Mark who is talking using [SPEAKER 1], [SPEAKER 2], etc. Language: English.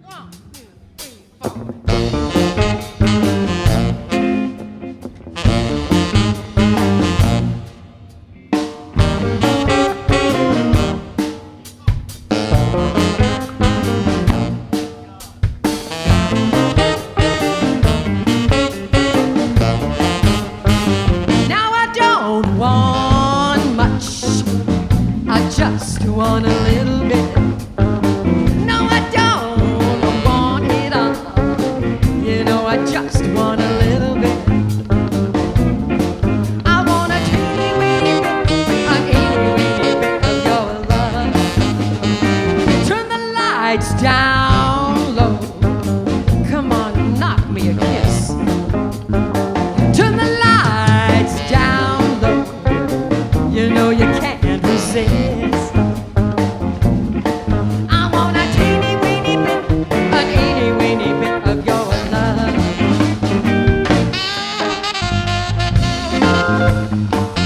[SPEAKER 1] One, two, three, four. Now I don't want much, I just want a little bit. No, I don't want it all, you know, I just want a little bit. I want a teeny weeny bit, a teeny weeny bit of your love. Turn the lights down low, come on, knock me a kiss. Turn the lights down low, you know you can't resist. I want a teeny weeny bit, a teeny weeny bit of your love.